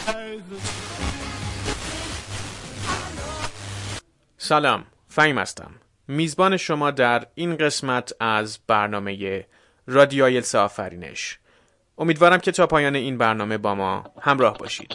سلام، فهیم هستم. میزبان شما در این قسمت از برنامه رادیو آیلتس آفرینش. امیدوارم که تا پایان این برنامه با ما همراه باشید.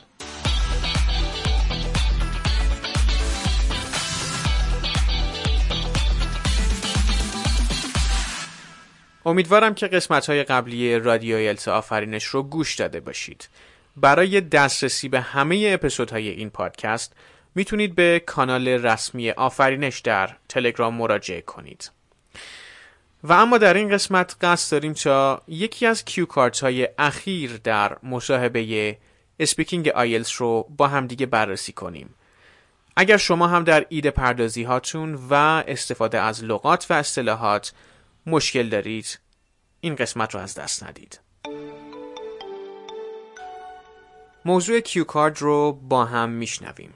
امیدوارم که قسمت‌های قبلی رادیو آیلتس آفرینش رو گوش داده باشید. برای دسترسی به همه اپیزودهای این پادکست میتونید به کانال رسمی آفرینش در تلگرام مراجعه کنید. و اما در این قسمت قصد داریم تا یکی از کیو کاردز های اخیر در مصاحبه اسپیکینگ آیلتس رو با هم دیگه بررسی کنیم. اگر شما هم در ایده پردازی هاتون و استفاده از لغات و اصطلاحات مشکل دارید، این قسمت رو از دست ندید. موضوع کیو کارد رو با هم میشنویم.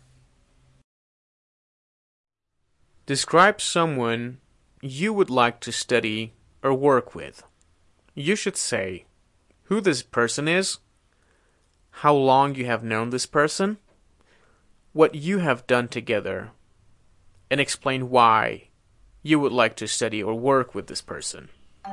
Describe someone you would like to study or work with. You should say who this person is, how long you have known this person, what you have done together, and explain why you would like to study or work with this person.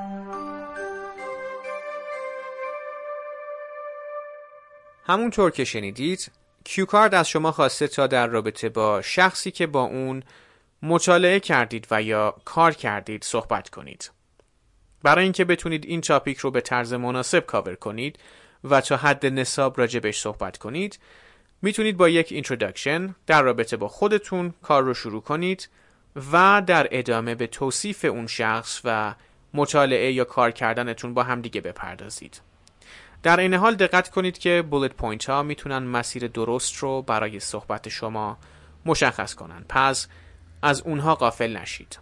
همونطور که شنیدید، کیو کارد از شما خواسته تا در رابطه با شخصی که با اون مطالعه کردید و یا کار کردید صحبت کنید. برای اینکه بتونید این تاپیک رو به طرز مناسب کاور کنید و تا حد نصاب راجبش صحبت کنید، میتونید با یک اینترودکشن در رابطه با خودتون کار رو شروع کنید و در ادامه به توصیف اون شخص و مطالعه یا کار کردنتون با هم دیگه بپردازید. در این حال دقت کنید که بولت پوینت ها میتونن مسیر درست رو برای صحبت شما مشخص کنن. پس از اونها غافل نشید.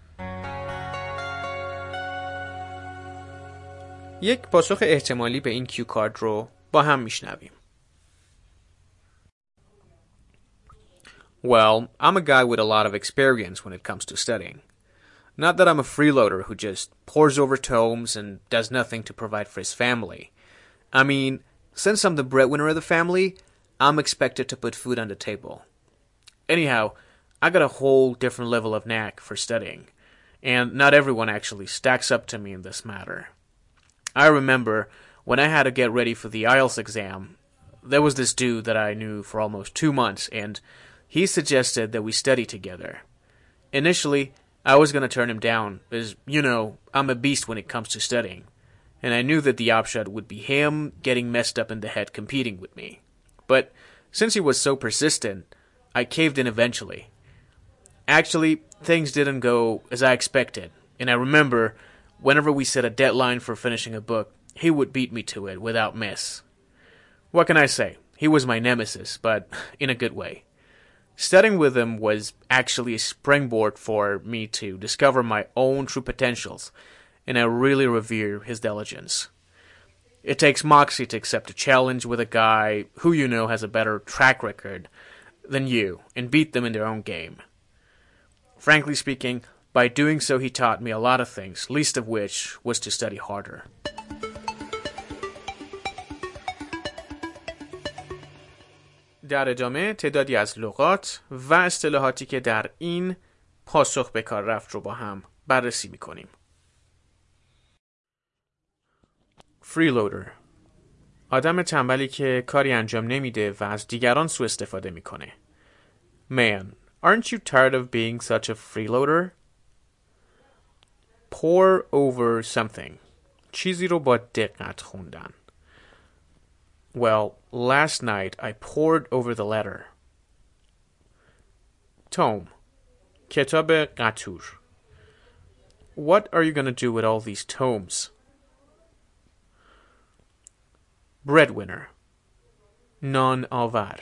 یک پاسخ احتمالی به این کیو کارد رو با هم میشنویم. Well, I'm a guy with a lot of experience when it comes to studying. Not that I'm a freeloader who just pores over tomes and does nothing to provide for his family. I mean, since I'm the breadwinner of the family, I'm expected to put food on the table. Anyhow, I got a whole different level of knack for studying, and not everyone actually stacks up to me in this matter. I remember when I had to get ready for the IELTS exam, there was this dude that I knew for almost 2 months, and he suggested that we study together. Initially, I was going to turn him down, as, you know, I'm a beast when it comes to studying, and I knew that the upshot would be him getting messed up in the head competing with me. But since he was so persistent, I caved in eventually. Actually, things didn't go as I expected, and I remember whenever we set a deadline for finishing a book, he would beat me to it without miss. What can I say? He was my nemesis, but in a good way. Studying with him was actually a springboard for me to discover my own true potentials, and I really revere his diligence. It takes moxie to accept a challenge with a guy who you know has a better track record than you and beat them in their own game. Frankly speaking, by doing so he taught me a lot of things, least of which was to study harder. در ادامه تعدادی از لغات و اصطلاحاتی که در این پاسخ به کار رفت رو با هم بررسی می‌کنیم. freeloader، آدم تنبلی که کاری انجام نمیده و از دیگران سوء استفاده میکنه. Man, aren't you tired of being such a freeloader? Pour over something، چیزی رو با دقت خوندن. Well, last night I pored over the letter. Tome، کتاب قطور. What are you going to do with all these tomes? Breadwinner، نان آور.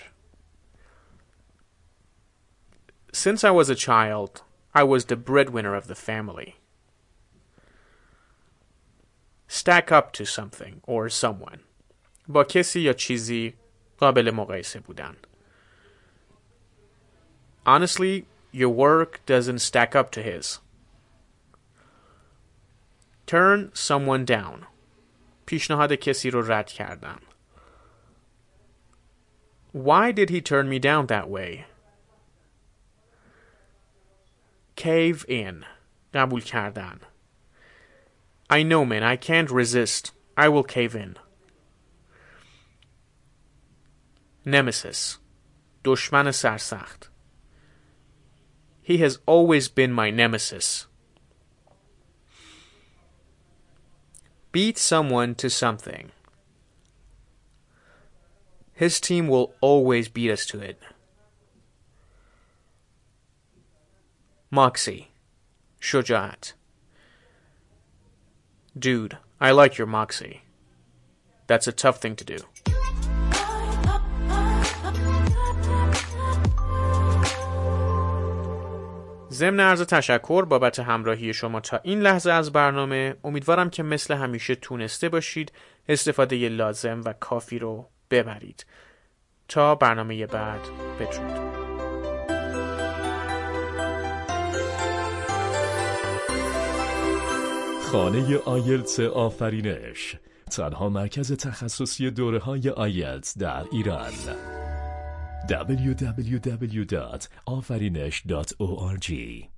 Since I was a child, I was the breadwinner of the family. Stack up to something or someone، با کسی یا چیزی قابل مقایسه بودن. Honestly, your work doesn't stack up to his. Turn someone down، پیشنهاد کسی رو رد کردن. Why did he turn me down that way? Cave in. قبول کردن. I know, man. I can't resist. I will cave in. Nemesis. دشمن سرسخت. He has always been my nemesis. Beat someone to something. His team will always beat us to it. Moxie. شجاعت. Dude, I like your moxie. That's a tough thing to do. ضمن عرض تشکر بابت همراهی شما تا این لحظه از برنامه، امیدوارم که مثل همیشه تونسته باشید استفاده لازم و کافی رو ببرید. تا برنامه بعد، بدرود. خانه آیلتس آفرینش، تنها مرکز تخصصی دوره‌های آیلتس در ایران. www.afarinesh.org